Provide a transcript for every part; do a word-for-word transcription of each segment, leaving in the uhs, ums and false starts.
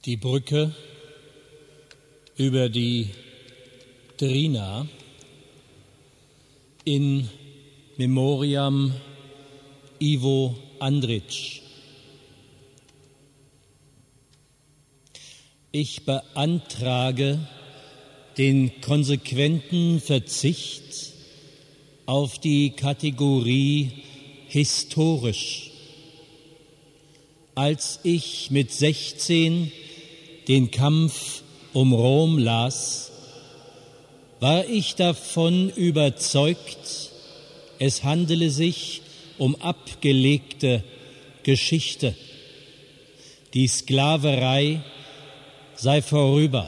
Die Brücke über die Drina in Memoriam Ivo Andrić. Ich beantrage den konsequenten Verzicht auf die Kategorie historisch. Als ich mit sechzehn den Kampf um Rom las, war ich davon überzeugt, es handele sich um abgelegte Geschichte. Die Sklaverei sei vorüber.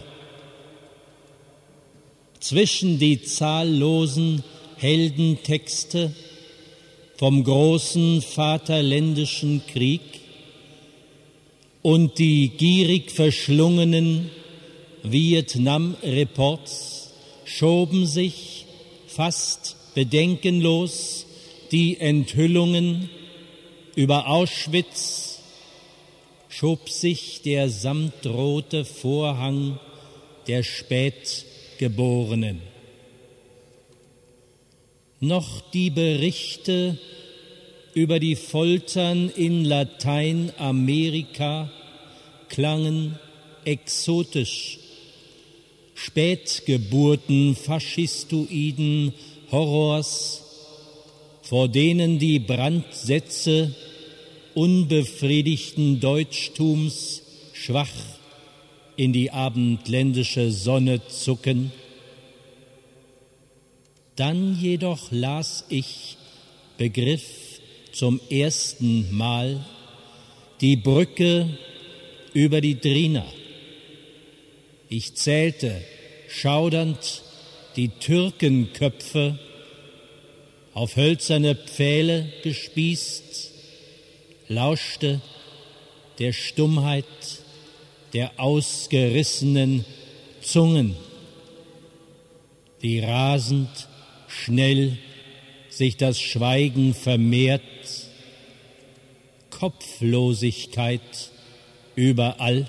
Zwischen die zahllosen Heldentexte vom großen Vaterländischen Krieg und die gierig verschlungenen Vietnam-Reports schoben sich fast bedenkenlos die Enthüllungen über Auschwitz, schob sich der samtrote Vorhang der Spätgeborenen. Noch die Berichte über die Foltern in Lateinamerika klangen exotisch. Spätgeburten faschistoiden Horrors, vor denen die Brandsätze unbefriedigten Deutschtums schwach in die abendländische Sonne zucken. Dann jedoch las ich, begriff zum ersten Mal die Brücke über die Drina. Ich zählte schaudernd die Türkenköpfe, auf hölzerne Pfähle gespießt, lauschte der Stummheit der ausgerissenen Zungen, wie rasend schnell sich das Schweigen vermehrt, Kopflosigkeit überall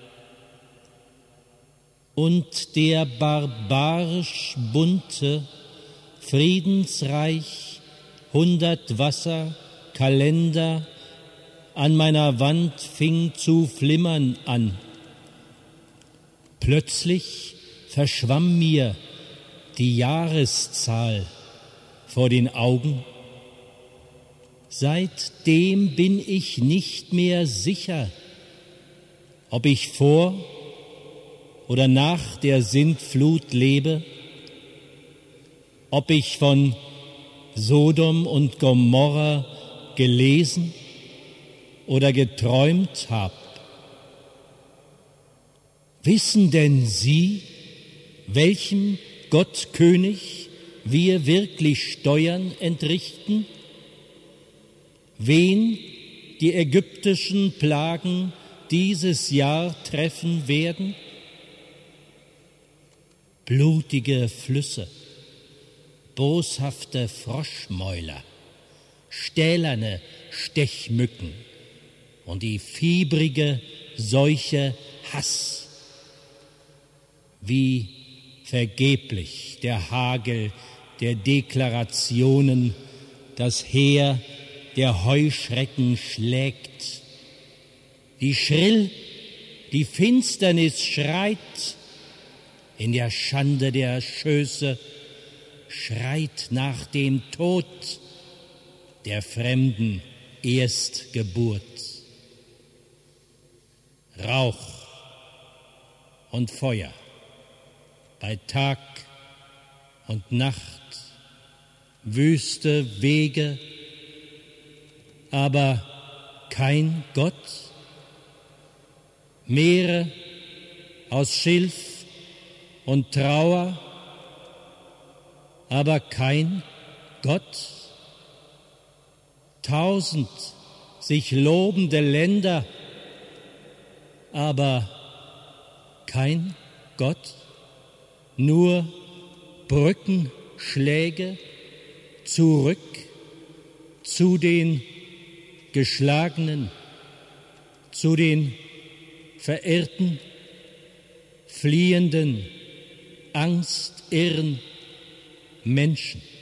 und der barbarisch bunte, friedensreich Hundertwasser-Kalender an meiner Wand fing zu flimmern an. Plötzlich verschwamm mir die Jahreszahl vor den Augen. Seitdem bin ich nicht mehr sicher, ob ich vor oder nach der Sintflut lebe, ob ich von Sodom und Gomorra gelesen oder geträumt habe. Wissen denn Sie, welchem Gottkönig wir wirklich Steuern entrichten? Wen die ägyptischen Plagen dieses Jahr treffen werden? Blutige Flüsse, boshafte Froschmäuler, stählerne Stechmücken und die fiebrige Seuche Hass. Wie vergeblich der Hagel der Deklarationen das Heer der Heuschrecken schlägt. Wie schrill die Finsternis schreit, in der Schande der Schöße, schreit nach dem Tod der fremden Erstgeburt. Rauch und Feuer bei Tag und Nacht, wüste Wege, aber kein Gott, Meere aus Schilf und Trauer, aber kein Gott, tausend sich lobende Länder, aber kein Gott, nur Brückenschläge zurück zu den Geschlagenen, zu den verirrten, fliehenden, angstirren Menschen.